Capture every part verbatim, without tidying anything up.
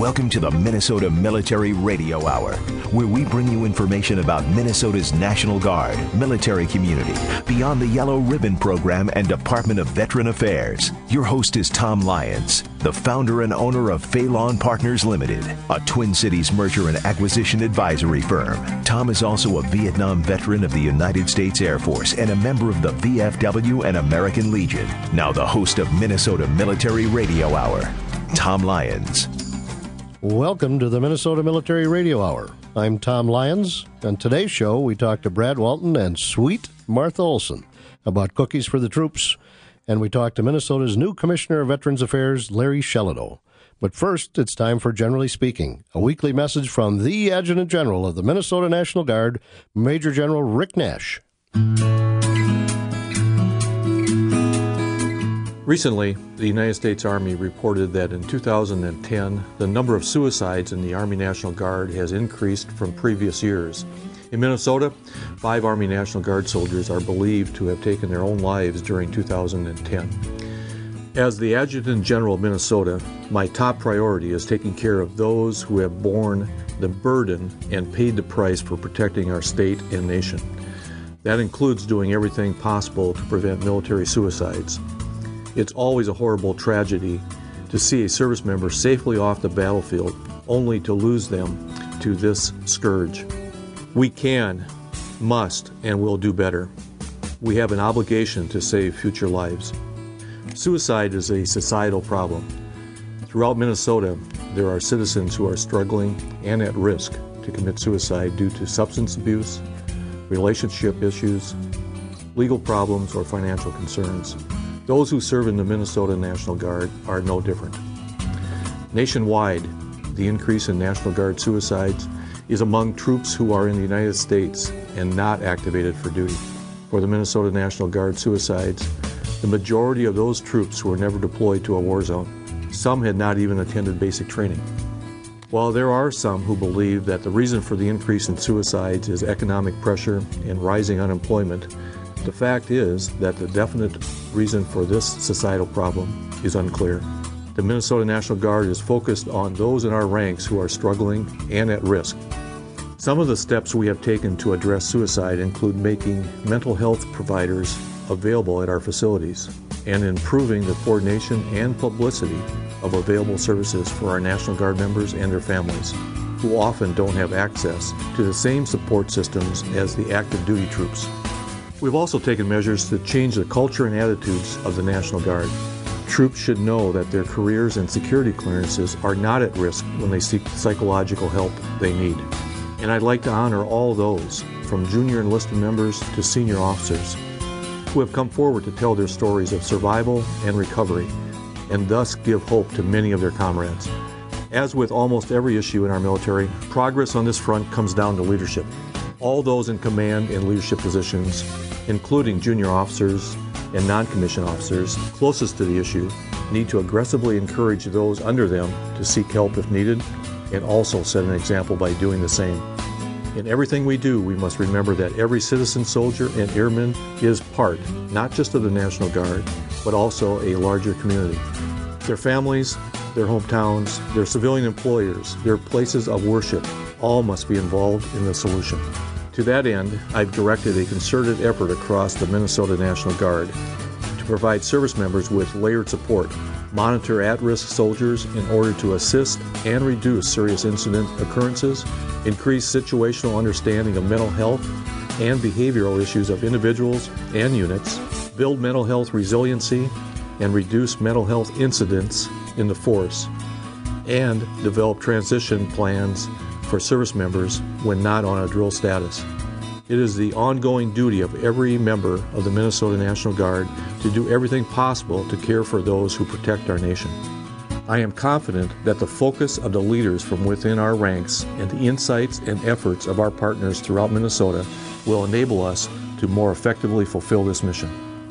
Welcome to the Minnesota Military Radio Hour, where we bring you information about Minnesota's National Guard, military community, Beyond the Yellow Ribbon program, and Department of Veteran Affairs. Your host is Tom Lyons, the founder and owner of Phelan Partners Limited, a Twin Cities merger and acquisition advisory firm. Tom is also a Vietnam veteran of the United States Air Force and a member of the V F W and American Legion. Now the host of Minnesota Military Radio Hour, Tom Lyons. Welcome to the Minnesota Military Radio Hour. I'm Tom Lyons. On today's show, we talk to Brad Walton and Sweet Martha Olson about cookies for the troops, and we talk to Minnesota's new Commissioner of Veterans Affairs, Larry Shellado. But first, it's time for Generally Speaking, a weekly message from the Adjutant General of the Minnesota National Guard, Major General Rick Nash. Recently, the United States Army reported that in two thousand ten, the number of suicides in the Army National Guard has increased from previous years. In Minnesota, five Army National Guard soldiers are believed to have taken their own lives during two thousand ten. As the Adjutant General of Minnesota, my top priority is taking care of those who have borne the burden and paid the price for protecting our state and nation. That includes doing everything possible to prevent military suicides. It's always a horrible tragedy to see a service member safely off the battlefield only to lose them to this scourge. We can, must, and will do better. We have an obligation to save future lives. Suicide is a societal problem. Throughout Minnesota, there are citizens who are struggling and at risk to commit suicide due to substance abuse, relationship issues, legal problems, or financial concerns. Those who serve in the Minnesota National Guard are no different. Nationwide, the increase in National Guard suicides is among troops who are in the United States and not activated for duty. For the Minnesota National Guard suicides, the majority of those troops were never deployed to a war zone. Some had not even attended basic training. While there are some who believe that the reason for the increase in suicides is economic pressure and rising unemployment, the fact is that the definite reason for this societal problem is unclear. The Minnesota National Guard is focused on those in our ranks who are struggling and at risk. Some of the steps we have taken to address suicide include making mental health providers available at our facilities and improving the coordination and publicity of available services for our National Guard members and their families, who often don't have access to the same support systems as the active duty troops. We've also taken measures to change the culture and attitudes of the National Guard. Troops should know that their careers and security clearances are not at risk when they seek the psychological help they need. And I'd like to honor all those, from junior enlisted members to senior officers, who have come forward to tell their stories of survival and recovery, and thus give hope to many of their comrades. As with almost every issue in our military, progress on this front comes down to leadership. All those in command and leadership positions, including junior officers and non-commissioned officers closest to the issue, need to aggressively encourage those under them to seek help if needed, and also set an example by doing the same. In everything we do, we must remember that every citizen soldier and airman is part, not just of the National Guard, but also a larger community. Their families, their hometowns, their civilian employers, their places of worship, all must be involved in the solution. To that end, I've directed a concerted effort across the Minnesota National Guard to provide service members with layered support, monitor at-risk soldiers in order to assist and reduce serious incident occurrences, increase situational understanding of mental health and behavioral issues of individuals and units, build mental health resiliency, and reduce mental health incidents in the force, and develop transition plans for service members when not on a drill status. It is the ongoing duty of every member of the Minnesota National Guard to do everything possible to care for those who protect our nation. I am confident that the focus of the leaders from within our ranks and the insights and efforts of our partners throughout Minnesota will enable us to more effectively fulfill this mission.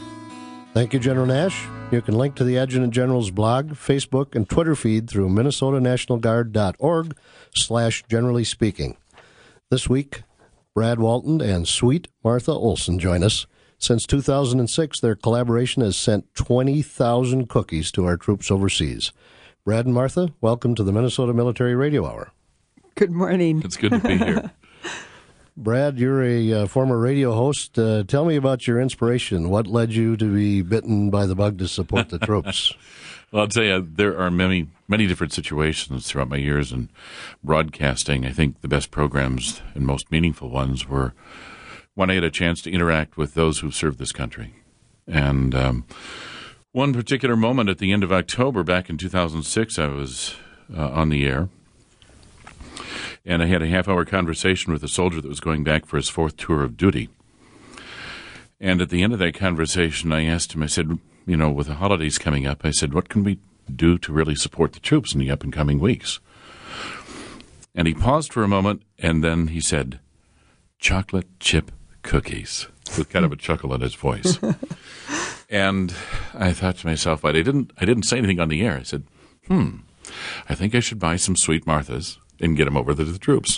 Thank you, General Nash. You can link to the Adjutant General's blog, Facebook, and Twitter feed through minnesota national guard dot org slash generally speaking. This week, Brad Walton and Sweet Martha Olson join us. Since two thousand six, their collaboration has sent twenty thousand cookies to our troops overseas. Brad and Martha, welcome to the Minnesota Military Radio Hour. Good morning. It's good to be here. Brad, you're a uh, former radio host. Uh, tell me about your inspiration. What led you to be bitten by the bug to support the troops? Well, I'll tell you, there are many, many different situations throughout my years in broadcasting. I think the best programs and most meaningful ones were when I had a chance to interact with those who served this country. And um, one particular moment at the end of October back in two thousand six, I was uh, on the air. And I had a half-hour conversation with a soldier that was going back for his fourth tour of duty. And at the end of that conversation, I asked him, I said, you know, with the holidays coming up, I said, what can we do to really support the troops in the up-and-coming weeks? And he paused for a moment, and then he said, chocolate chip cookies, with kind of a chuckle in his voice. And I thought to myself, but I didn't, I didn't say anything on the air. I said, hmm, I think I should buy some Sweet Marthas and get them over to the troops.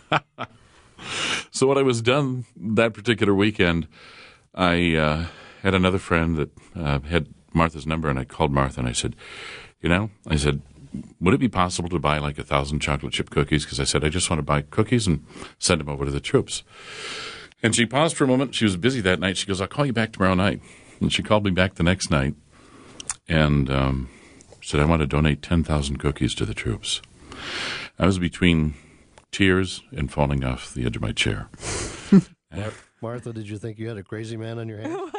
So when I was done that particular weekend, I uh, had another friend that uh, had Martha's number, and I called Martha, and I said, you know, I said, would it be possible to buy like a thousand chocolate chip cookies? Because I said, I just want to buy cookies and send them over to the troops. And she paused for a moment. She was busy that night. She goes, I'll call you back tomorrow night. And she called me back the next night and um, said, I want to donate ten thousand cookies to the troops. I was between tears and falling off the edge of my chair. Martha, did you think you had a crazy man on your hands?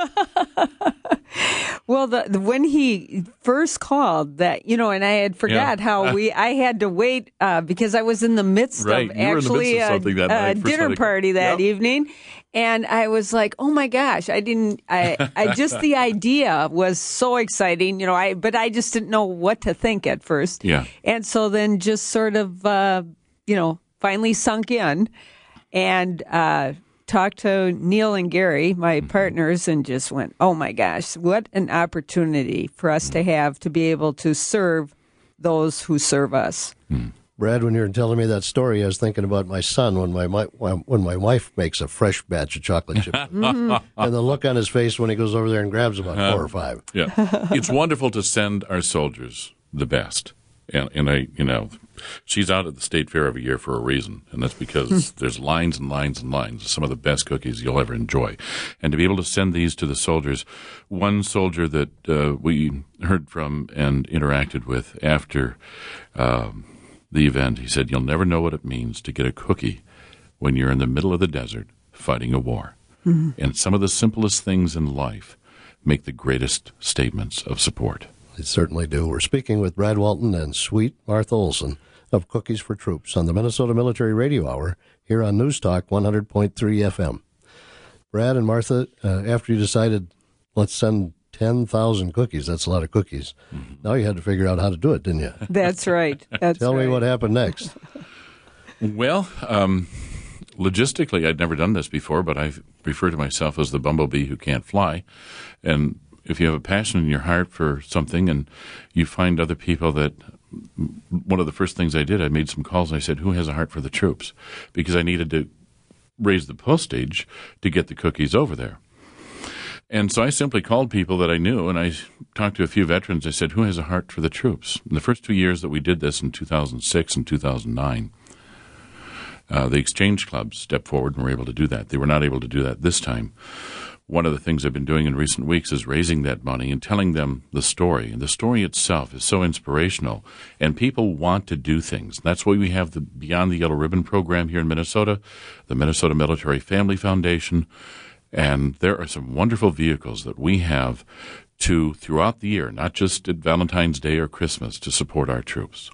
Well, the, the when he first called, that you know, and I had forgot Yeah. how we I had to wait uh, because I was in the midst Right. of You were in the actually midst of something that a, night, a first dinner night. party that Yep. evening, and I was like, oh my gosh, I didn't, I, I just the idea was so exciting, you know, I but I just didn't know what to think at first, Yeah. and so then just sort of, uh, you know, finally sunk in, and. Uh, talked to Neil and Gary, my partners, and just went, oh my gosh, what an opportunity for us to have to be able to serve those who serve us. Brad, when you were telling me that story, I was thinking about my son when my mi- when my wife makes a fresh batch of chocolate chip cookies. And the look on his face when he goes over there and grabs about four or five. Yeah. It's wonderful to send our soldiers the best. And, and I, you know, she's out at the State Fair every year for a reason, and that's because there's lines and lines and lines of some of the best cookies you'll ever enjoy. And to be able to send these to the soldiers, one soldier that uh, we heard from and interacted with after um, the event, he said, you'll never know what it means to get a cookie when you're in the middle of the desert fighting a war. Mm-hmm. And some of the simplest things in life make the greatest statements of support. They certainly do. We're speaking with Brad Walton and Sweet Martha Olson of Cookies for Troops on the Minnesota Military Radio Hour here on News Talk one hundred point three F M. Brad and Martha, uh, after you decided, let's send ten thousand cookies, that's a lot of cookies, mm-hmm. Now you had to figure out how to do it, didn't you? That's right. That's Tell right. me what happened next. Well, um, logistically, I'd never done this before, but I refer to myself as the bumblebee who can't fly. And if you have a passion in your heart for something and you find other people that, one of the first things I did, I made some calls and I said, who has a heart for the troops? Because I needed to raise the postage to get the cookies over there. And so I simply called people that I knew, and I talked to a few veterans. I said, who has a heart for the troops? In the first two years that we did this in two thousand six and two thousand nine, uh, the exchange clubs stepped forward and were able to do that. They were not able to do that this time. One of the things I've been doing in recent weeks is raising that money and telling them the story. And the story itself is so inspirational, and people want to do things. That's why we have the Beyond the Yellow Ribbon program here in Minnesota, the Minnesota Military Family Foundation, and there are some wonderful vehicles that we have to, throughout the year, not just at Valentine's Day or Christmas, to support our troops.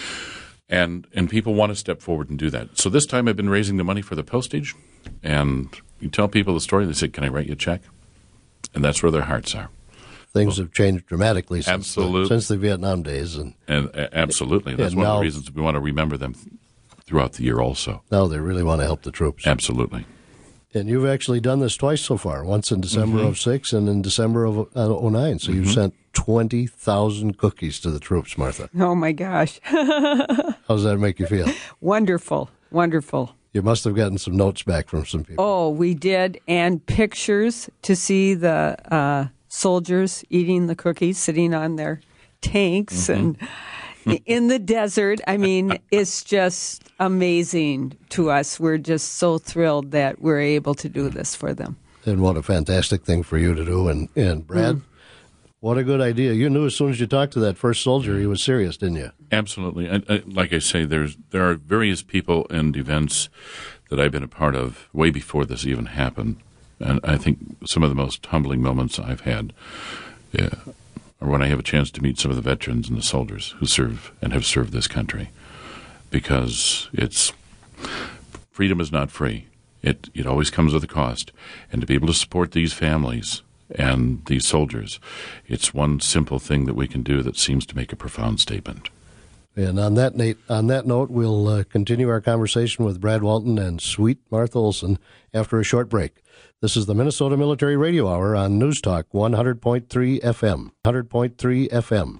And and people want to step forward and do that. So this time I've been raising the money for the postage, and you tell people the story, they say, can I write you a check? And that's where their hearts are. Things have changed dramatically since, Absolutely. the, since the Vietnam days. And, and uh, absolutely. That's and one now, of the reasons we want to remember them th- throughout the year also. Now they really want to help the troops. Absolutely. And you've actually done this twice so far, once in December mm-hmm. of six and in December of uh, oh nine. So mm-hmm. you've sent twenty thousand cookies to the troops, Martha. Oh, my gosh. How does that make you feel? Wonderful. Wonderful. You must have gotten some notes back from some people. Oh, we did. And pictures to see the uh, soldiers eating the cookies, sitting on their tanks. Mm-hmm. And in the desert. I mean, it's just amazing to us. We're just so thrilled that we're able to do this for them. And what a fantastic thing for you to do. And, and Brad, mm. what a good idea. You knew as soon as you talked to that first soldier he was serious, didn't you? Absolutely. I, I, like I say, there's there are various people and events that I've been a part of way before this even happened. And I think some of the most humbling moments I've had yeah, are when I have a chance to meet some of the veterans and the soldiers who serve and have served this country. Because it's freedom is not free. It it always comes with a cost. And to be able to support these families and these soldiers, it's one simple thing that we can do that seems to make a profound statement. And on that, Nate, on that note, we'll uh, continue our conversation with Brad Walton and Sweet Martha Olson after a short break. This is the Minnesota Military Radio Hour on News Talk one hundred point three F M. one hundred point three F M.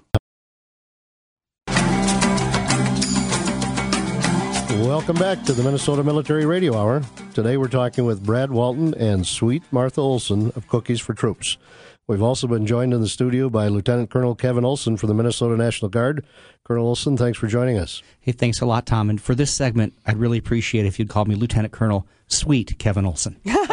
Welcome back to the Minnesota Military Radio Hour. Today we're talking with Brad Walton and Sweet Martha Olson of Cookies for Troops. We've also been joined in the studio by Lieutenant Colonel Kevin Olson from the Minnesota National Guard. Colonel Olson, thanks for joining us. Hey, thanks a lot, Tom. And for this segment, I'd really appreciate it if you'd call me Lieutenant Colonel Sweet Kevin Olson.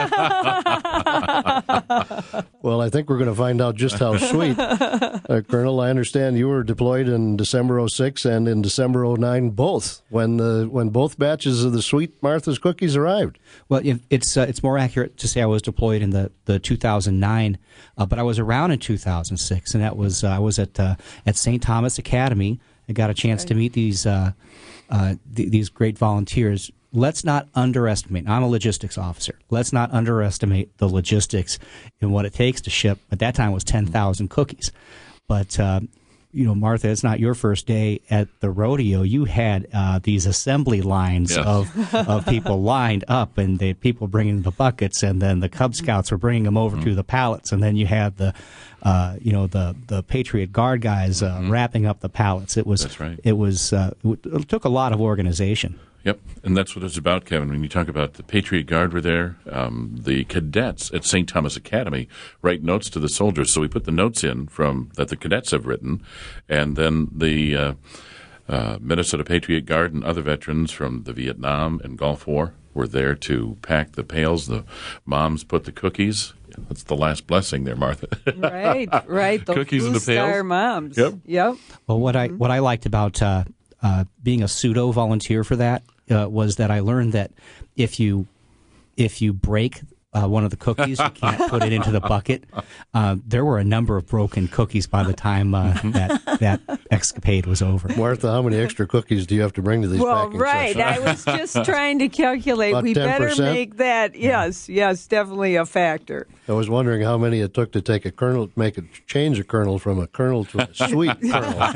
Well, I think we're going to find out just how sweet. Uh, Colonel, I understand you were deployed in December oh six and in December oh nine, both, when the when both batches of the Sweet Martha's Cookies arrived. Well, it's uh, it's more accurate to say I was deployed in the, the two thousand nine, uh, but I was around in two thousand six, and that was uh, I was at uh, at Saint Thomas Academy. I got a chance to meet these uh, uh, th- these great volunteers. Let's not underestimate. I'm a logistics officer. Let's not underestimate the logistics and what it takes to ship. At that time, it was ten thousand cookies. But, uh, you know, Martha, it's not your first day at the rodeo. You had uh, these assembly lines yes. of of people lined up, and the people bringing the buckets, and then the Cub Scouts were bringing them over mm-hmm. to the pallets, and then you had the, uh, you know, the the Patriot Guard guys uh, mm-hmm. wrapping up the pallets. It was that's right. It was uh, it took a lot of organization. Yep, and that's what it's about, Kevin. When you talk about the Patriot Guard were there, um, the cadets at Saint Thomas Academy write notes to the soldiers. So we put the notes in from that the cadets have written, and then the uh, uh, Minnesota Patriot Guard and other veterans from the Vietnam and Gulf War were there to pack the pails. The moms put the cookies. That's the last blessing there, Martha. Right, right. The cookies in the pails. Star moms. Yep. Yep. Well, what I what I liked about uh, uh, being a pseudo volunteer for that. Uh, was that I learned that if you if you break uh, one of the cookies, you can't put it into the bucket. Uh, there were a number of broken cookies by the time uh, that that escapade was over. Martha, how many extra cookies do you have to bring to these well, packing right. sessions? I was just trying to calculate. About we ten percent? Better make that. Yes, yes, definitely a factor. I was wondering how many it took to take a kernel, make a change a kernel from a kernel to a sweet kernel.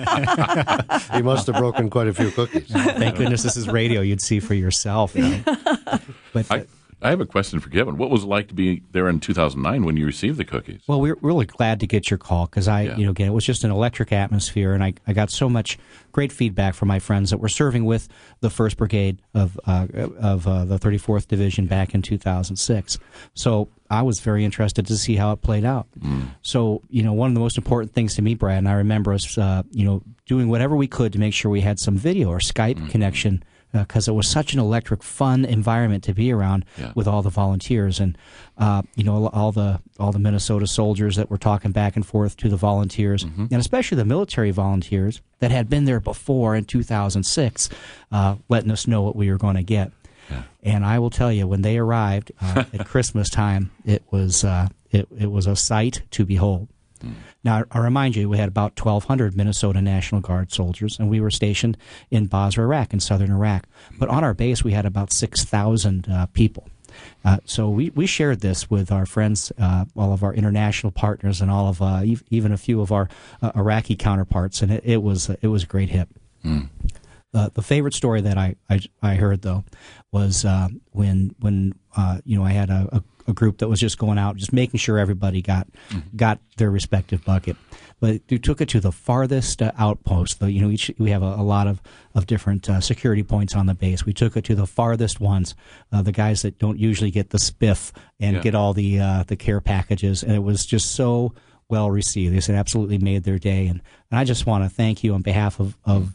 He must have broken quite a few cookies. Thank goodness this is radio. You'd see for yourself. You know? But. I, I have a question for Kevin. What was it like to be there in two thousand nine when you received the cookies? Well, we we're really glad to get your call because I, yeah. you know, again, it was just an electric atmosphere, and I, I got so much great feedback from my friends that were serving with the First Brigade of uh, of uh, the thirty-fourth Division back in two thousand six. So I was very interested to see how it played out. Mm. So, you know, one of the most important things to me, Brad, and I remember us, uh, you know, doing whatever we could to make sure we had some video or Skype mm. connection. Because uh, it was such an electric, fun environment to be around yeah. with all the volunteers, and uh, you know all the all the Minnesota soldiers that were talking back and forth to the volunteers, mm-hmm. and especially the military volunteers that had been there before in two thousand six, uh, letting us know what we were going to get. Yeah. And I will tell you, when they arrived uh, at Christmas time, it was uh, it it was a sight to behold. Mm. Now, I remind you, we had about twelve hundred Minnesota National Guard soldiers, and we were stationed in Basra, Iraq, in southern Iraq. But on our base, we had about six thousand uh, people. Uh, so we, we shared this with our friends, uh, all of our international partners, and all of uh, e- even a few of our uh, Iraqi counterparts, and it, it was it was a great hit. Mm. Uh, the favorite story that I, I, I heard, though, was uh, when when uh, you know I had a, a a group that was just going out, just making sure everybody got mm-hmm. got their respective bucket. But we took it to the farthest uh, outpost. The, you know, each we have a, a lot of of different uh, security points on the base. We took it to the farthest ones, uh, the guys that don't usually get the spiff and yeah. get all the uh, the care packages, and it was just so well received. They said absolutely made their day, and, and I just want to thank you on behalf of, of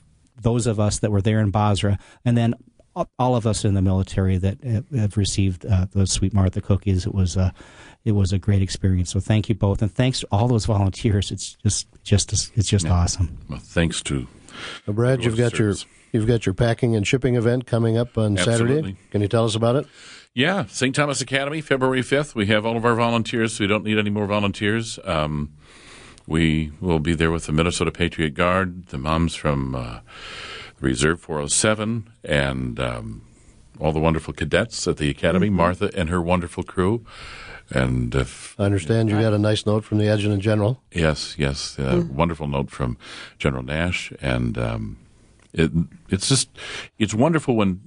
those of us that were there in Basra, and then all of us in the military that have received uh, those Sweet Martha cookies. It was a, it was a great experience. So thank you both, and thanks to all those volunteers. It's just, just, it's just yeah. awesome. Well, thanks to well, Brad. You've got service. your, you've got your packing and shipping event coming up on Absolutely. Saturday. Can you tell us about it? Yeah, Saint Thomas Academy, February fifth. We have all of our volunteers, so we don't need any more volunteers. Um, we will be there with the Minnesota Patriot Guard, the moms from uh, Reserve four oh seven, and um, all the wonderful cadets at the Academy, mm-hmm. Martha and her wonderful crew. And if, I understand you got a nice note from the Adjutant General. Yes, yes, a mm-hmm. wonderful note from General Nash. And um, it, it's just, it's wonderful when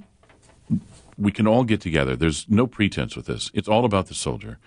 we can all get together. There's no pretense with this. It's all about the soldier.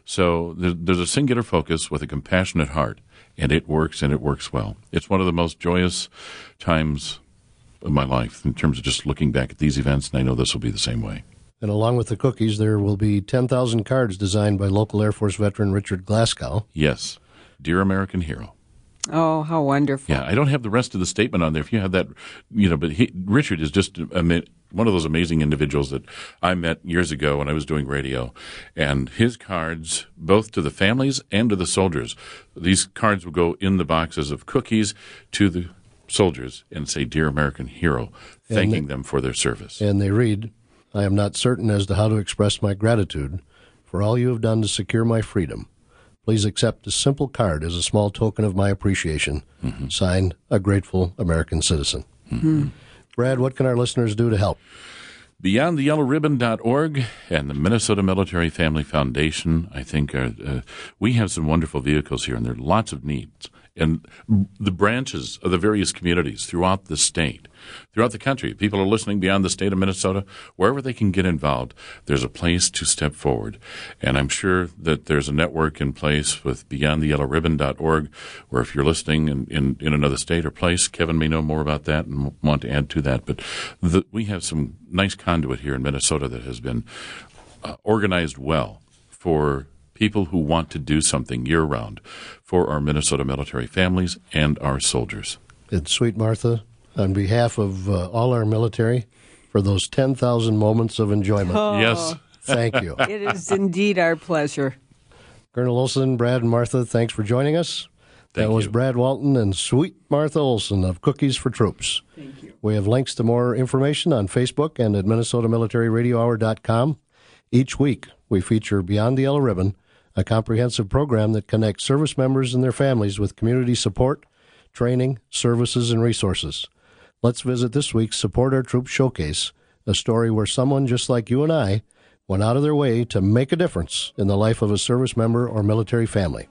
So there, there's a singular focus with a compassionate heart, and it works, and it works well. It's one of the most joyous times of my life in terms of just looking back at these events, and I know this will be the same way. And along with the cookies, there will be ten thousand cards designed by local Air Force veteran Richard Glasgow. Yes. Dear American Hero. Oh, how wonderful. Yeah, I don't have the rest of the statement on there. If you have that, you know, but he, Richard is just a, one of those amazing individuals that I met years ago when I was doing radio. And his cards, both to the families and to the soldiers, these cards will go in the boxes of cookies to the soldiers and say, Dear American Hero, thanking they, them for their service. And they read, I am not certain as to how to express my gratitude for all you have done to secure my freedom. Please accept this simple card as a small token of my appreciation. Mm-hmm. Signed, a grateful American citizen. Mm-hmm. Brad, what can our listeners do to help? beyond the yellow ribbon dot org and the Minnesota Military Family Foundation, I think, are, uh, we have some wonderful vehicles here, and there are lots of needs. And the branches of the various communities throughout the state, throughout the country, people are listening beyond the state of Minnesota, wherever they can get involved, there's a place to step forward. And I'm sure that there's a network in place with beyond the yellow ribbon dot org, where if you're listening in, in, in another state or place, Kevin may know more about that and want to add to that. But the, we have some nice conduit here in Minnesota that has been uh, organized well for people who want to do something year-round for our Minnesota military families and our soldiers. And Sweet Martha, on behalf of uh, all our military, for those ten thousand moments of enjoyment. Oh, yes. Thank you. It is indeed our pleasure. Colonel Olson, Brad, and Martha, thanks for joining us. Thank that was you. Brad Walton and Sweet Martha Olson of Cookies for Troops. Thank you. We have links to more information on Facebook and at Minnesota Military Radio Hour dot com. Each week, we feature Beyond the Yellow Ribbon, a comprehensive program that connects service members and their families with community support, training, services, and resources. Let's visit this week's Support Our Troops Showcase, a story where someone just like you and I went out of their way to make a difference in the life of a service member or military family.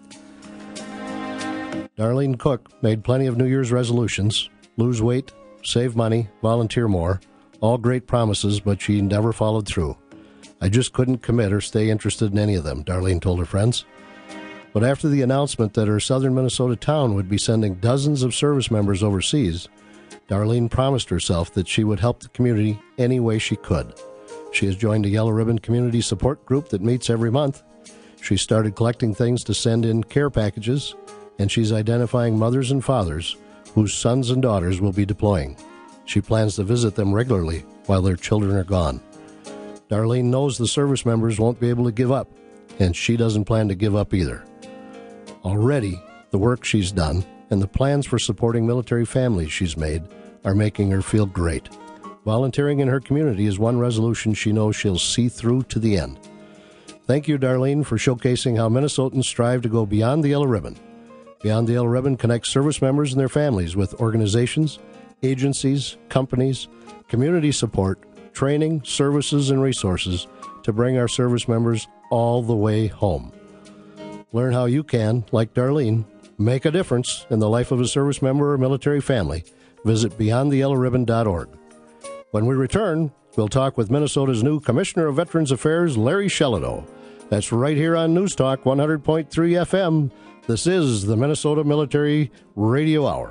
Darlene Cook made plenty of New Year's resolutions: lose weight, save money, volunteer more, all great promises, but she never followed through. I just couldn't commit or stay interested in any of them, Darlene told her friends. But after the announcement that her southern Minnesota town would be sending dozens of service members overseas, Darlene promised herself that she would help the community any way she could. She has joined a Yellow Ribbon community support group that meets every month. She started collecting things to send in care packages, and she's identifying mothers and fathers whose sons and daughters will be deploying. She plans to visit them regularly while their children are gone. Darlene knows the service members won't be able to give up, and she doesn't plan to give up either. Already, the work she's done and the plans for supporting military families she's made are making her feel great. Volunteering in her community is one resolution she knows she'll see through to the end. Thank you, Darlene, for showcasing how Minnesotans strive to go beyond the yellow ribbon. Beyond the Yellow Ribbon connects service members and their families with organizations, agencies, companies, community support, training, services, and resources to bring our service members all the way home. Learn how you can, like Darlene, make a difference in the life of a service member or military family. Visit beyond the yellow ribbon dot org. When we return, we'll talk with Minnesota's new Commissioner of Veterans Affairs, Larry Shelado. That's right here on News Talk one hundred point three F M. This is the Minnesota Military Radio Hour.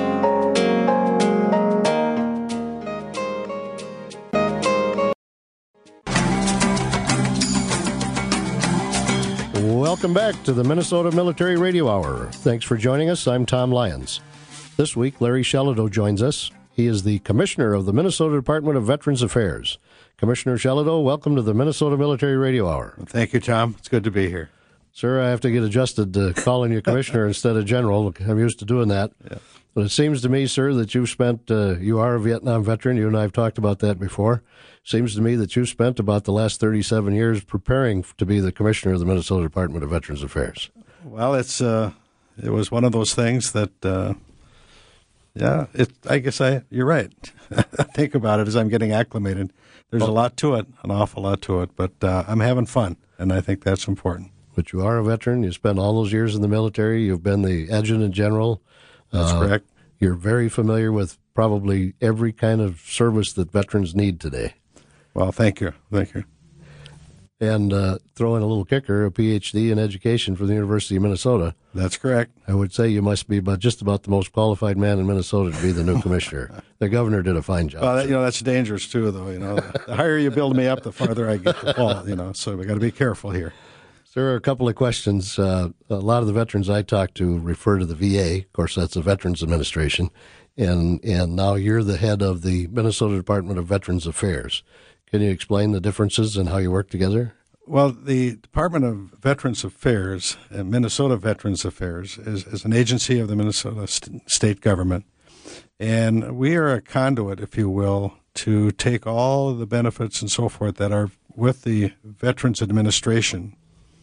Welcome back to the Minnesota Military Radio Hour. Thanks for joining us. I'm Tom Lyons. This week, Larry Shelado joins us. He is the Commissioner of the Minnesota Department of Veterans Affairs. Commissioner Shellido, welcome to the Minnesota Military Radio Hour. Thank you, Tom. It's good to be here. Sir, I have to get adjusted to calling you Commissioner instead of General. I'm used to doing that. Yeah. But it seems to me, sir, that you've spent, uh, you are a Vietnam veteran. You and I have talked about that before. Seems to me that you've spent about the last thirty-seven years preparing to be the Commissioner of the Minnesota Department of Veterans Affairs. Well, it's uh, it was one of those things that, uh, yeah, it. I guess I. you're right. Think about it as I'm getting acclimated. There's oh. a lot to it, an awful lot to it, but uh, I'm having fun, and I think that's important. But you are a veteran. You spent all those years in the military. You've been the Adjutant General. That's uh, correct. You're very familiar with probably every kind of service that veterans need today. Well, thank you. Thank you. And uh, throw in a little kicker, a P H D in education from the University of Minnesota. That's correct. I would say you must be about just about the most qualified man in Minnesota to be the new commissioner. The governor did a fine job. Well, that, you know, that's dangerous, too, though. You know, the higher you build me up, the farther I get to fall, you know, so we got to be careful here. There are a couple of questions. Uh, a lot of the veterans I talk to refer to the V A. Of course, that's the Veterans Administration. And and now you're the head of the Minnesota Department of Veterans Affairs. Can you explain the differences and how you work together? Well, the Department of Veterans Affairs, uh, Minnesota Veterans Affairs, is, is an agency of the Minnesota st- state government. And we are a conduit, if you will, to take all of the benefits and so forth that are with the Veterans Administration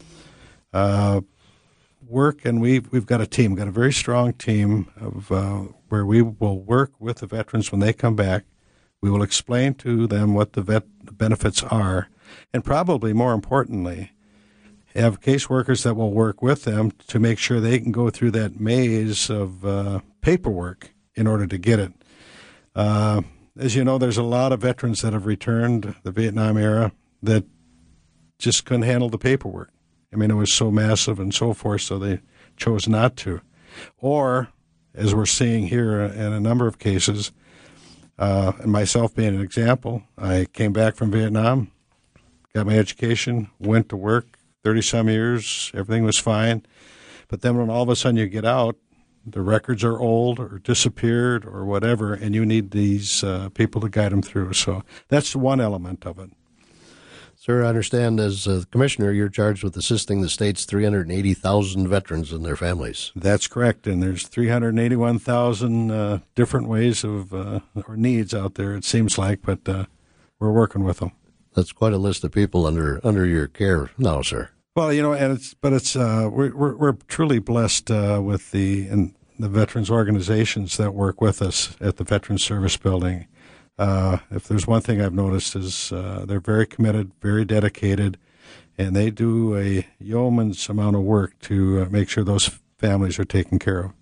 Uh, work, and we've, we've got a team, we've got a very strong team of uh, where we will work with the veterans when they come back. We will explain to them what the vet benefits are, and probably more importantly, have caseworkers that will work with them to make sure they can go through that maze of uh, paperwork in order to get it. Uh, as you know, there's a lot of veterans that have returned the Vietnam era that just couldn't handle the paperwork. I mean, it was so massive and so forth, so they chose not to. Or, as we're seeing here in a number of cases, uh, and myself being an example, I came back from Vietnam, got my education, went to work, thirty-some years, everything was fine. But then when all of a sudden you get out, the records are old or disappeared or whatever, and you need these uh, people to guide them through. So that's one element of it. Sir, I understand as a commissioner, you're charged with assisting the state's three hundred eighty thousand veterans and their families. That's correct, and there's three hundred eighty-one thousand uh, different ways of uh, or needs out there, it seems like, but uh, we're working with them. That's quite a list of people under under your care now, sir. Well, you know, and it's but it's uh, we're, we're we're truly blessed uh, with the and the veterans organizations that work with us at the Veterans Service Building. Uh, if there's one thing I've noticed is uh, they're very committed, very dedicated, and they do a yeoman's amount of work to uh, make sure those families are taken care of.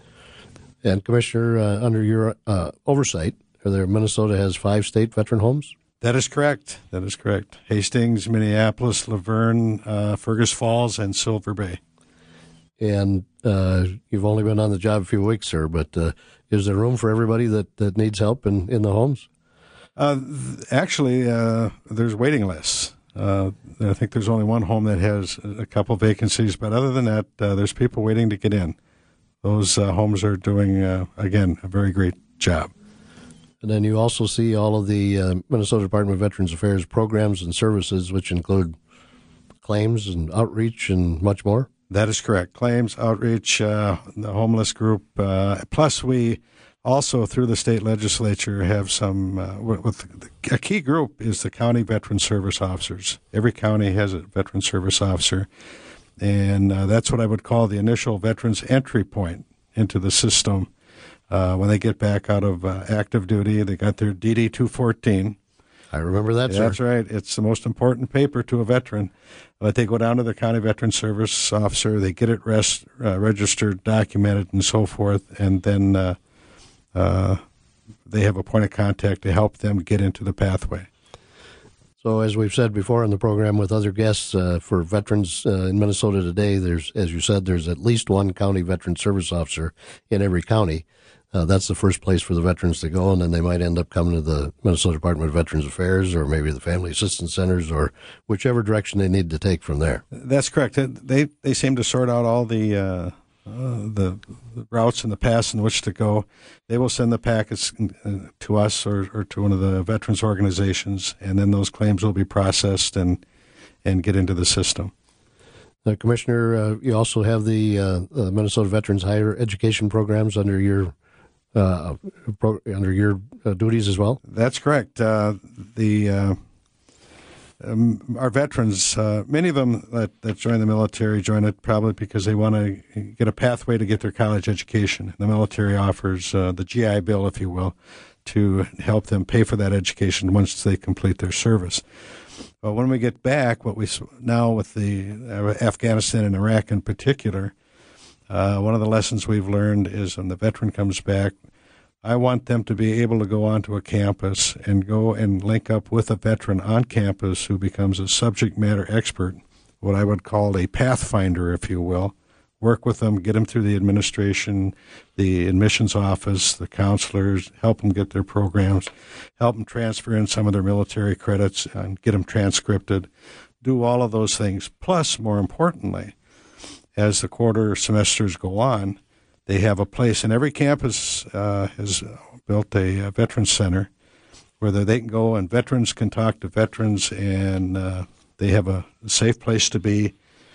And Commissioner, uh, under your uh, oversight, are there, Minnesota has five state veteran homes? That is correct. That is correct. Hastings, Minneapolis, Laverne, uh, Fergus Falls, and Silver Bay. And uh, you've only been on the job a few weeks, sir, but uh, is there room for everybody that, that needs help in, in the homes? Uh, actually, uh, there's waiting lists. Uh, I think there's only one home that has a couple vacancies, but other than that, uh, there's people waiting to get in. Those uh, homes are doing, uh, again, a very great job. And then you also see all of the uh, Minnesota Department of Veterans Affairs programs and services, which include claims and outreach and much more? That is correct. Claims, outreach, uh, the homeless group. Uh, plus, we also, through the state legislature, have some, uh, with a key group is the county veteran service officers. Every county has a veteran service officer. And uh, that's what I would call the initial veterans entry point into the system. Uh, when they get back out of uh, active duty, they got their D D two fourteen. I remember that, yeah, sir. That's right. It's the most important paper to a veteran. But they go down to the county veteran service officer, they get it rest, uh, registered, documented, and so forth, and then uh, uh, they have a point of contact to help them get into the pathway. So as we've said before in the program with other guests, uh, for veterans uh, in Minnesota today, there's, as you said, there's at least one county veteran service officer in every county. Uh, that's the first place for the veterans to go, and then they might end up coming to the Minnesota Department of Veterans Affairs or maybe the Family Assistance Centers or whichever direction they need to take from there. That's correct. They they seem to sort out all the uh, uh, the, the routes in the past in which to go. They will send the packets to us or, or to one of the veterans organizations, and then those claims will be processed and and get into the system. Uh, Commissioner, uh, you also have the uh, uh, Minnesota Veterans Higher Education programs under your uh, pro- under your uh, duties as well. That's correct. Uh, the uh, um, our veterans, uh, many of them that, that join the military, join it probably because they want to get a pathway to get their college education. The military offers uh, the G I Bill, if you will, to help them pay for that education once they complete their service. But when we get back, what we now with the uh, Afghanistan and Iraq in particular, uh, one of the lessons we've learned is when the veteran comes back, I want them to be able to go onto a campus and go and link up with a veteran on campus who becomes a subject matter expert, what I would call a pathfinder, if you will. Work with them, get them through the administration, the admissions office, the counselors, help them get their programs, help them transfer in some of their military credits and get them transcripted. Do all of those things. Plus, more importantly, as the quarter semesters go on, they have a place, and every campus uh, has built a, a veterans center where they can go and veterans can talk to veterans, and uh, they have a safe place to be.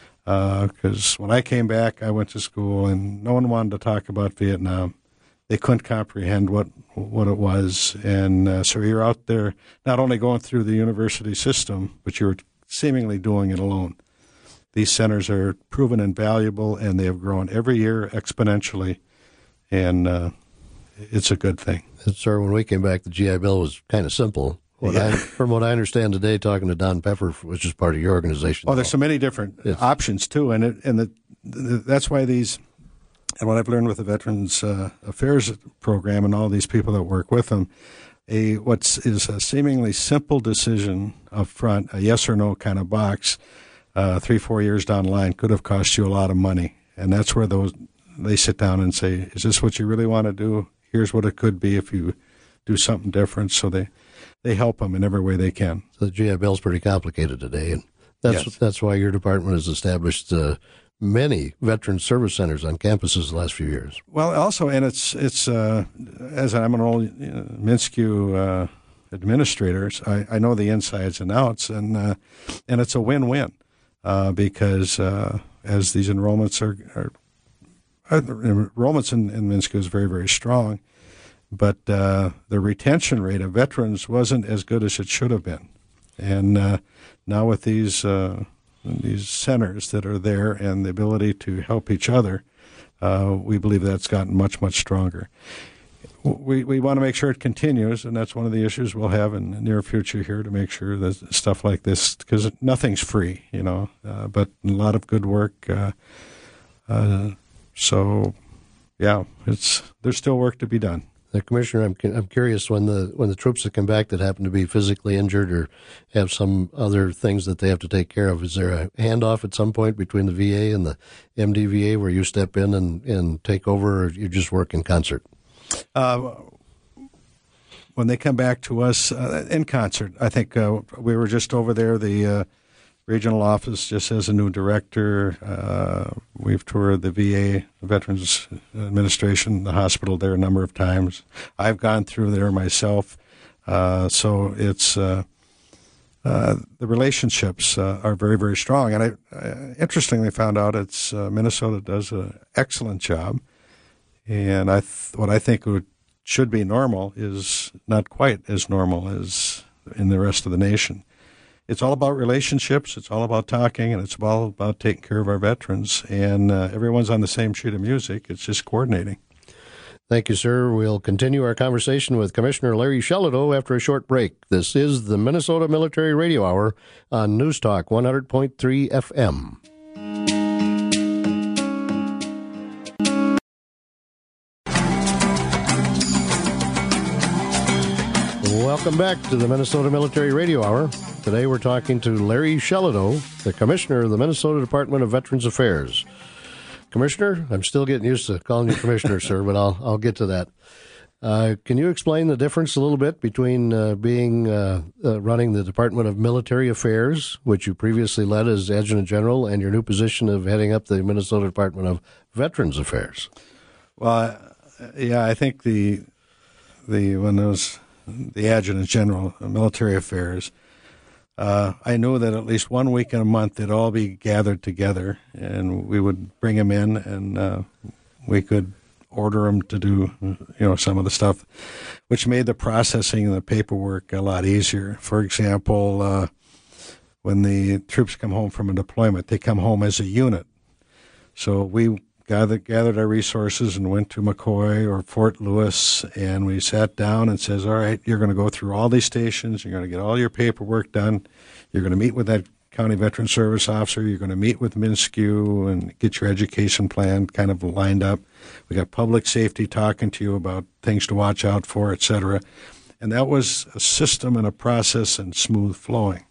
Because uh, when I came back, I went to school, and no one wanted to talk about Vietnam. They couldn't comprehend what what it was, and uh, so you're out there not only going through the university system, but you're seemingly doing it alone. These centers are proven invaluable, and they have grown every year exponentially, and uh, it's a good thing. And, sir, when we came back, the G I Bill was kind of simple. What yeah. I, from what I understand today, talking to Don Pepper, which is part of your organization. Oh, there's so many different it's, options too, and it, and the, the, that's why these, and what I've learned with the Veterans uh, Affairs program and all these people that work with them, a what is a seemingly simple decision up front, a yes or no kind of box, uh, three four years down the line could have cost you a lot of money, and that's where those they sit down and say, is this what you really want to do? Here's what it could be if you do something different. So they. They help them in every way they can. So the G I Bill is pretty complicated today, and that's yes. that's why your department has established uh, many veteran service centers on campuses the last few years. Well, also, and it's it's uh, as I'm an old uh, MnSCU uh, administrator, I, I know the insides and outs, and uh, and it's a win-win uh, because uh, as these enrollments are, are uh, enrollments in, in MnSCU is very very strong. But uh, the retention rate of veterans wasn't as good as it should have been. And uh, now with these uh, these centers that are there and the ability to help each other, uh, we believe that's gotten much, much stronger. We we want to make sure it continues, and that's one of the issues we'll have in the near future here to make sure that stuff like this, because nothing's free, you know, uh, but a lot of good work. Uh, uh, so, yeah, it's there's still work to be done. Uh, Commissioner, I'm I'm curious when the when the troops that come back that happen to be physically injured or have some other things that they have to take care of, is there a handoff at some point between the V A and the M D V A where you step in and, and take over, or you just work in concert? Uh, when they come back to us uh, in concert, I think uh, we were just over there. The uh, regional office just has a new director. Uh, we've toured the V A, the Veterans Administration, the hospital there a number of times. I've gone through there myself. Uh, so it's uh, uh, the relationships uh, are very, very strong. And I, I interestingly found out it's uh, Minnesota does an excellent job. And I th- what I think would, should be normal is not quite as normal as in the rest of the nation. It's all about relationships, it's all about talking, and it's all about taking care of our veterans. And uh, everyone's on the same sheet of music. It's just coordinating. Thank you, sir. We'll continue our conversation with Commissioner Larry Shelito after a short break. This is the Minnesota Military Radio Hour on News Talk one hundred point three F M. Welcome back to the Minnesota Military Radio Hour. Today we're talking to Larry Shelito, the Commissioner of the Minnesota Department of Veterans Affairs. Commissioner, I'm still getting used to calling you Commissioner, sir, but I'll I'll get to that. Uh, can you explain the difference a little bit between uh, being uh, uh, running the Department of Military Affairs, which you previously led as Adjutant General, and your new position of heading up the Minnesota Department of Veterans Affairs. Well, yeah, I think the the when there was the Adjutant General of Military Affairs, uh, I knew that at least one week in a month they'd all be gathered together, and we would bring them in, and uh, we could order them to do, you know, some of the stuff, which made the processing and the paperwork a lot easier. For example, uh, when the troops come home from a deployment, they come home as a unit. So we gathered, gathered our resources and went to McCoy or Fort Lewis, and we sat down and says, all right, you're going to go through all these stations, you're going to get all your paperwork done, you're going to meet with that County Veteran Service Officer, you're going to meet with MinSCU and get your education plan kind of lined up. We got public safety talking to you about things to watch out for, et cetera. And that was a system and a process and smooth flowing.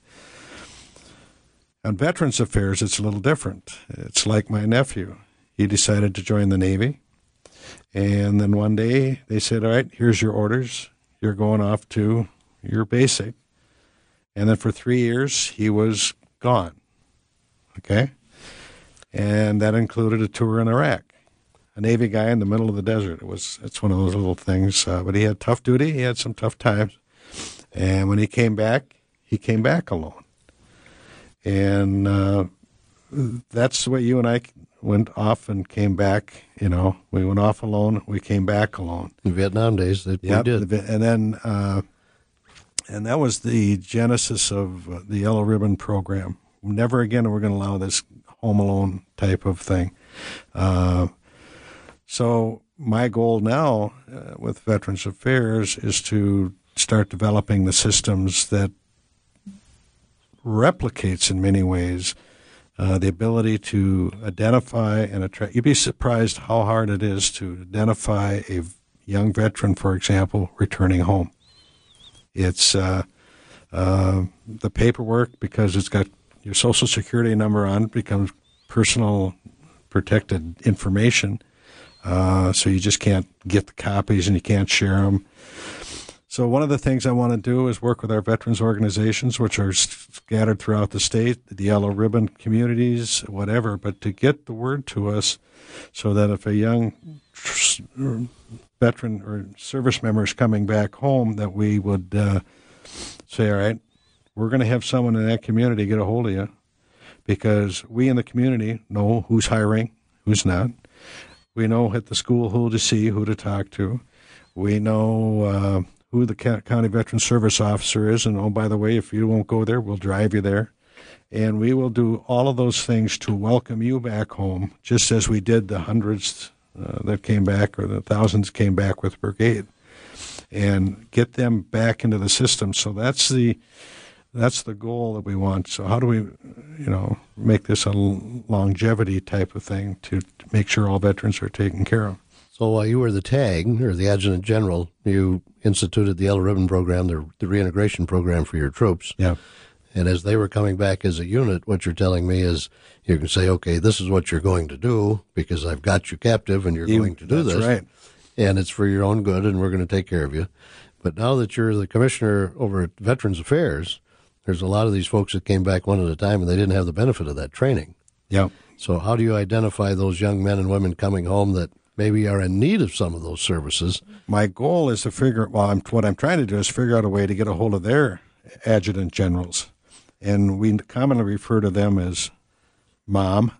On Veterans Affairs, it's a little different. It's like my nephew. He decided to join the Navy. And then one day they said, all right, here's your orders. You're going off to your basic. And then for three years, he was gone. Okay? And that included a tour in Iraq. A Navy guy in the middle of the desert. It was, it's one of those little things. Uh, but he had tough duty. He had some tough times. And when he came back, he came back alone. And uh, that's the way you and I went off and came back. You know, we went off alone. We came back alone. In Vietnam days, that yep, we did. And then, uh, and that was the genesis of uh, the Yellow Ribbon program. Never again are we going to allow this home alone type of thing. Uh, so my goal now uh, with Veterans Affairs is to start developing the systems that replicates in many ways uh, the ability to identify and attract. You'd be surprised how hard it is to identify a young veteran, for example, returning home. It's uh, uh, the paperwork, because it's got your Social Security number on it, becomes personal protected information. Uh, so you just can't get the copies and you can't share them. So one of the things I want to do is work with our veterans organizations, which are scattered throughout the state, the Yellow Ribbon communities, whatever, but to get the word to us so that if a young veteran or service member is coming back home, that we would uh, say, all right, we're going to have someone in that community get a hold of you, because we in the community know who's hiring, who's not. We know at the school who to see, who to talk to. We know uh, who the County Veteran Service Officer is, and oh, by the way, if you won't go there, we'll drive you there. And we will do all of those things to welcome you back home, just as we did the hundreds uh, that came back, or the thousands came back with Brigade, and get them back into the system. So that's the that's the goal that we want. So how do we, you know, make this a longevity type of thing to, to make sure all veterans are taken care of? So while you were the TAG, or the Adjutant General, you instituted the Yellow Ribbon Program, the, the reintegration program for your troops. Yeah. And as they were coming back as a unit, what you're telling me is you can say, okay, this is what you're going to do because I've got you captive and you're you, going to do that's this. Right. And it's for your own good and we're going to take care of you. But now that you're the commissioner over at Veterans Affairs, there's a lot of these folks that came back one at a time and they didn't have the benefit of that training. Yeah. So how do you identify those young men and women coming home that maybe are in need of some of those services? My goal is to figure, well, I'm, what I'm trying to do is figure out a way to get a hold of their adjutant generals. And we commonly refer to them as mom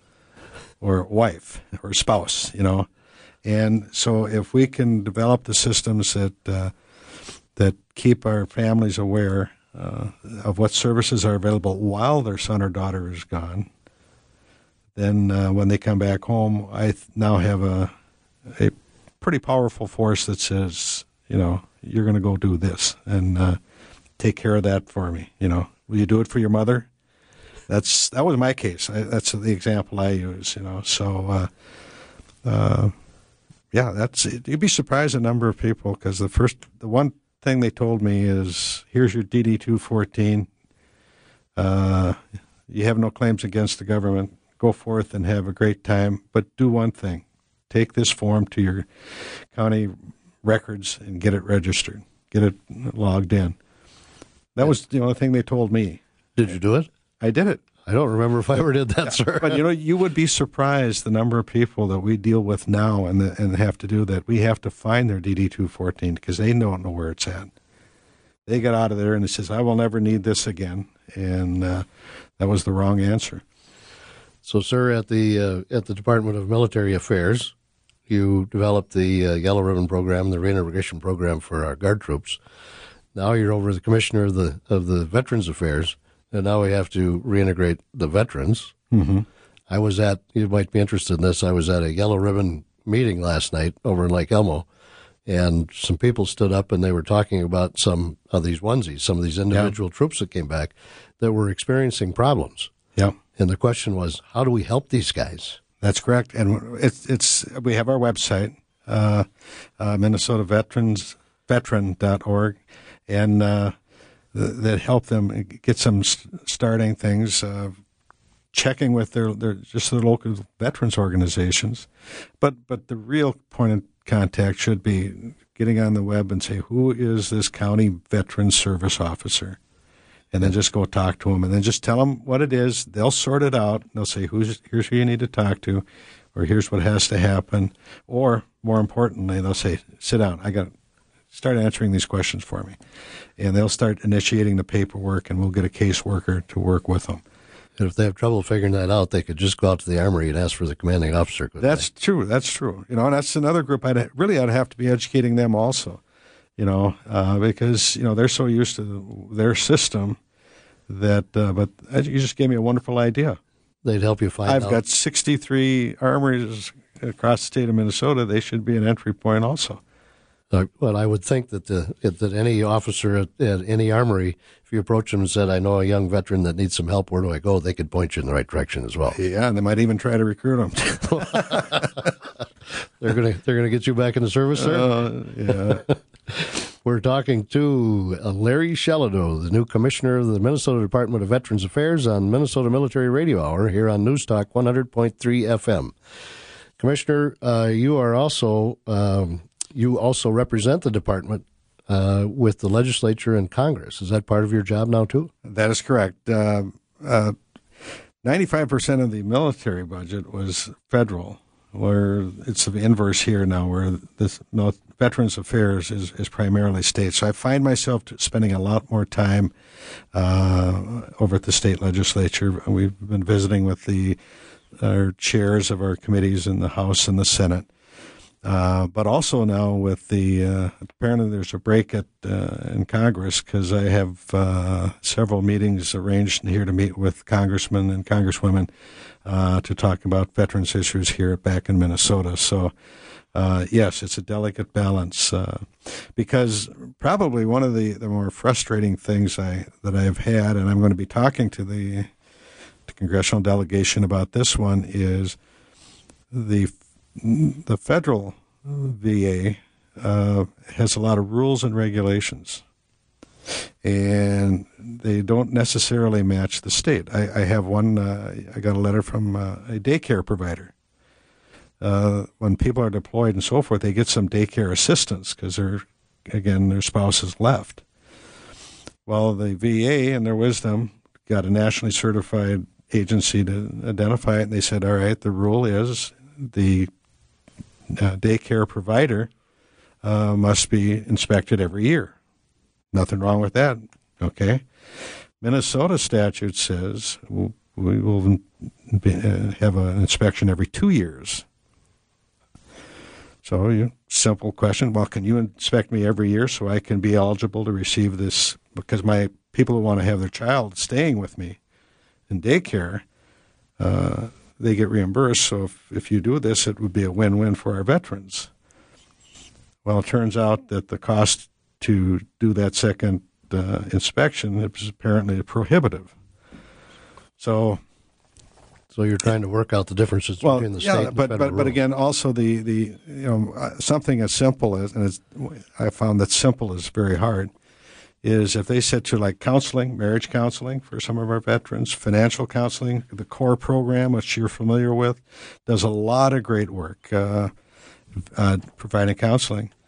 or wife or spouse, you know. And so if we can develop the systems that uh, that keep our families aware uh, of what services are available while their son or daughter is gone, then uh, when they come back home, I th- now have a a pretty powerful force that says, you know, you're going to go do this and uh, take care of that for me. You know, will you do it for your mother? That's that was my case. I, that's the example I use. You know, so uh, uh, yeah, that's it. You'd be surprised the number of people, because the first the one thing they told me is, here's your D D two fourteen. Uh, you have no claims against the government. Go forth and have a great time, but do one thing. Take this form to your county records and get it registered. Get it logged in. That was the only thing they told me. Did you do it? I did it. I don't remember if I ever did that, sir. But, you know, you would be surprised the number of people that we deal with now and the, and have to do that. We have to find their D D two fourteen because they don't know where it's at. They got out of there and it says, I will never need this again. And uh, that was the wrong answer. So, sir, at the uh, at the Department of Military Affairs, you developed the uh, Yellow Ribbon Program, the reintegration program for our Guard troops. Now you're over the commissioner of the of the Veterans Affairs, and now we have to reintegrate the veterans. Mm-hmm. I was at, you might be interested in this, I was at a Yellow Ribbon meeting last night over in Lake Elmo, and some people stood up and they were talking about some of these onesies, some of these individual yeah. troops that came back that were experiencing problems. Yeah. And the question was, how do we help these guys? That's correct. And it's, it's we have our website, uh, uh, Minnesota Veterans, veteran dot org, and uh, th- that help them get some st- starting things, uh, checking with their, their just their local veterans organizations. But but the real point of contact should be getting on the web and say, who is this county veteran service officer? And then just go talk to them, and then just tell them what it is. They'll sort it out. They'll say, "Who's here's who you need to talk to," or "Here's what has to happen," or more importantly, they'll say, "Sit down. I got start answering these questions for me," and they'll start initiating the paperwork, and we'll get a caseworker to work with them. And if they have trouble figuring that out, they could just go out to the armory and ask for the commanding officer. That's they? true. That's true. You know, and that's another group. I'd really I'd have to be educating them also. You know, uh, because you know they're so used to their system. That, uh, but you just gave me a wonderful idea. They'd help you find I've out. I've got sixty-three armories across the state of Minnesota. They should be an entry point also. Uh, well, I would think that the, that any officer at, at any armory, if you approach them and said, I know a young veteran that needs some help, where do I go? They could point you in the right direction as well. Yeah, and they might even try to recruit them. they're going to they're gonna get you back in the service, sir? Uh, yeah. We're talking to Larry Shelado, the new commissioner of the Minnesota Department of Veterans Affairs, on Minnesota Military Radio Hour here on News Talk one hundred point three F M. Commissioner, uh, you are also um, you also represent the department uh, with the legislature and Congress. Is that part of your job now too? That is correct. Uh, uh, ninety-five percent of the military budget was federal, where it's the inverse here now, where this Veterans Affairs is, is primarily state. So I find myself spending a lot more time uh, over at the state legislature. We've been visiting with the our chairs of our committees in the House and the Senate. Uh, but also now with the, uh, apparently there's a break at uh, in Congress because I have uh, several meetings arranged here to meet with congressmen and congresswomen uh, to talk about veterans issues here back in Minnesota. So, uh, yes, it's a delicate balance uh, because probably one of the, the more frustrating things I that I've had, and I'm going to be talking to the, the congressional delegation about this one, is the the federal V A uh, has a lot of rules and regulations, and they don't necessarily match the state. I, I have one, uh, I got a letter from uh, a daycare provider. Uh, when people are deployed and so forth, they get some daycare assistance because they're, again, their spouse has left. Well, the V A, in their wisdom, got a nationally certified agency to identify it, and they said, all right, the rule is the Uh, daycare provider uh, must be inspected every year. Nothing wrong with that, okay? Minnesota statute says we will be, uh, have an inspection every two years. So, you simple question, well, can you inspect me every year so I can be eligible to receive this? Because my people who want to have their child staying with me in daycare, uh, they get reimbursed. So if, if you do this, it would be a win-win for our veterans. Well, it turns out that the cost to do that second uh, inspection is apparently prohibitive. So, so you're trying to work out the differences well, between the yeah, state and but the federal but but rules. again, also the the you know something as simple as, and it's, I found that simple is very hard, is if they said to like counseling, marriage counseling for some of our veterans, financial counseling, the CORE program, which you're familiar with, does a lot of great work uh, uh, providing counseling.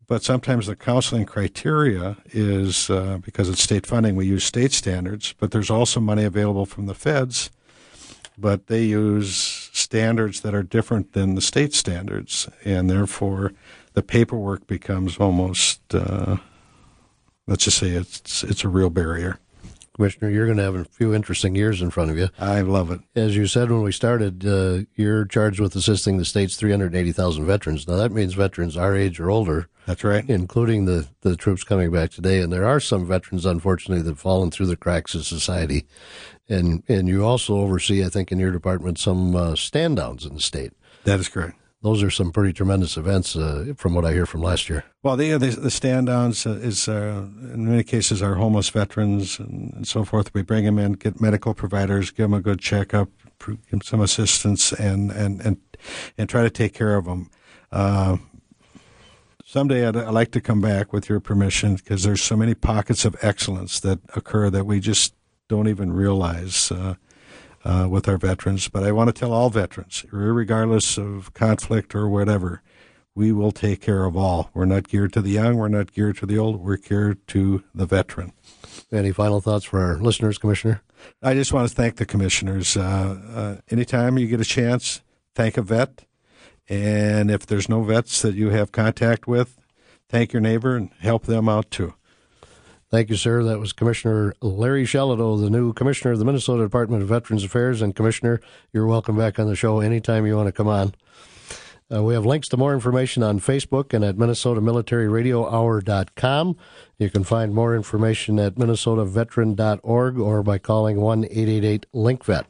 but sometimes the counseling criteria is, uh, because it's state funding, we use state standards, but there's also money available from the feds, but they use standards that are different than the state standards, and therefore the paperwork becomes almost, uh, let's just say it's it's a real barrier. Commissioner, you're going to have a few interesting years in front of you. I love it. As you said when we started, uh, you're charged with assisting the state's three hundred eighty thousand veterans. Now, that means veterans our age or older. That's right. Including the, the troops coming back today. And there are some veterans, unfortunately, that have fallen through the cracks of society. And and you also oversee, I think, in your department, some uh, stand-downs in the state. That is correct. Those are some pretty tremendous events, uh, from what I hear from last year. Well, the the, the stand-downs uh, is, uh, in many cases, our homeless veterans and, and so forth. We bring them in, get medical providers, give them a good checkup, give them some assistance, and, and, and, and try to take care of them. Uh, someday I'd, I'd like to come back, with your permission, because there's so many pockets of excellence that occur that we just don't even realize uh, uh, with our veterans. But I want to tell all veterans, regardless of conflict or whatever, we will take care of all. We're not geared to the young. We're not geared to the old. We're geared to the veteran. Any final thoughts for our listeners, Commissioner? I just want to thank the commissioners. Uh, uh, anytime you get a chance, thank a vet. And if there's no vets that you have contact with, thank your neighbor and help them out too. Thank you, sir. That was Commissioner Larry Shellido, the new commissioner of the Minnesota Department of Veterans Affairs. And, Commissioner, you're welcome back on the show anytime you want to come on. Uh, we have links to more information on Facebook and at Minnesota Military Radio Hour dot com. You can find more information at Minnesota Veteran dot org or by calling one eight eight eight link vet.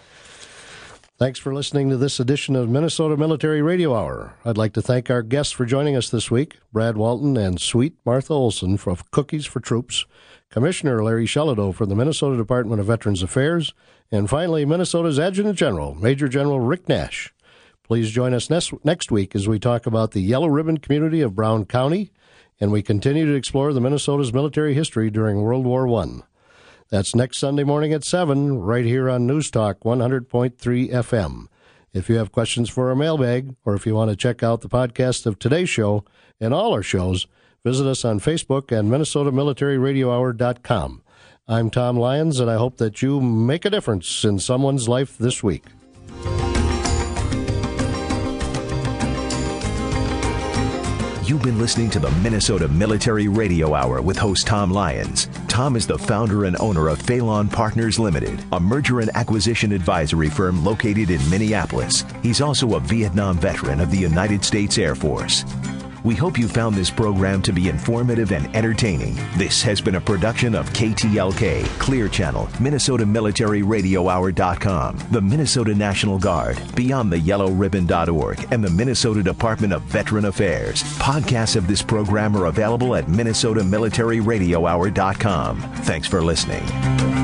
Thanks for listening to this edition of Minnesota Military Radio Hour. I'd like to thank our guests for joining us this week, Brad Walton and Sweet Martha Olson from Cookies for Troops, Commissioner Larry Shellido for the Minnesota Department of Veterans Affairs, and finally, Minnesota's Adjutant General, Major General Rick Nash. Please join us next, next week as we talk about the Yellow Ribbon community of Brown County, and we continue to explore the Minnesota's military history during World War One. That's next Sunday morning at seven, right here on News Talk one hundred point three F M. If you have questions for our mailbag, or if you want to check out the podcast of today's show and all our shows, visit us on Facebook and Minnesota Military Radio Hour dot com. I'm Tom Lyons, and I hope that you make a difference in someone's life this week. You've been listening to the Minnesota Military Radio Hour with host Tom Lyons. Tom is the founder and owner of Phelan Partners Limited, a merger and acquisition advisory firm located in Minneapolis. He's also a Vietnam veteran of the United States Air Force. We hope you found this program to be informative and entertaining. This has been a production of K T L K, Clear Channel, Minnesota Military Radio Hour dot com, the Minnesota National Guard, Beyond the Yellow Ribbon dot org, and the Minnesota Department of Veteran Affairs. Podcasts of this program are available at Minnesota Military Radio Hour dot com. Thanks for listening.